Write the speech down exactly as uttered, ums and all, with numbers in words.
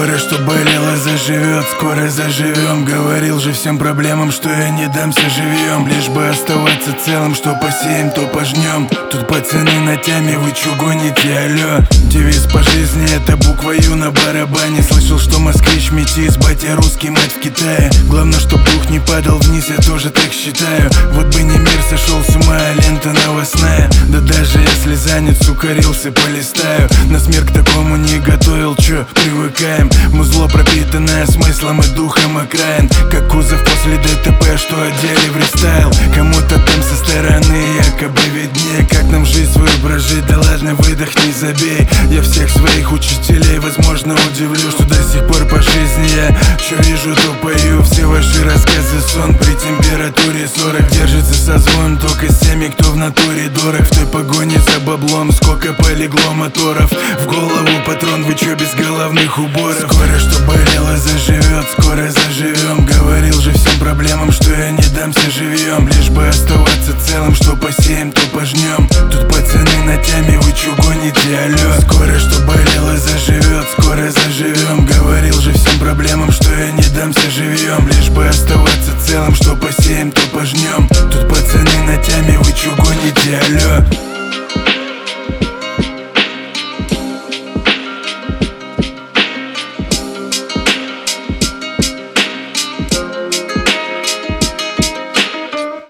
Скоро что болело заживет, скоро заживем. Говорил же всем проблемам, что я не дамся живьем. Лишь бы оставаться целым, что посеем, то пожнем. Тут пацаны на тяме, вы чё гоните, алё? Девиз по жизни — это буква Ю на барабане. Слышал, что москвич метис, батя русский, мать в Китае. Главное, чтоб дух не падал вниз, я тоже так считаю. Вот бы не мир сошел с ума, а лента новостная. Да даже если занят, сука, рилсы полистаю. На смерть к такому не готовил, чё, привыкаем. Музло пропитанное смыслом и духом окраин. Как кузов после ДТП, что одели в рестайл. Кому-то там со стороны якобы виднее, как нам жизнь свою прожить. Да ладно, выдохни, забей. Я всех своих учителей, возможно, удивлю, что до сих пор по жизни я чё вижу, то пою. Все ваши рассказы сон при температуре сорок. Держится созвон только с теми, кто в натуре дорог. В той погоне за баблом сколько полегло моторов. В голову патрон, вы чё без головных уборов? Скоро что болело заживет, скоро заживем. Говорил же всем проблемам, что я не дамся живьем. Лишь бы оставаться целым, что посеем, то пожнем. Тут пацаны на тяме, вы чё гоните, алё? Скоро что болело заживет, скоро заживем. Говорил же всем проблемам, что я не дамся живьем. Лишь бы оставаться целым, что посеем, то пожнем. Тут пацаны на тяме, вы чё гоните, алё?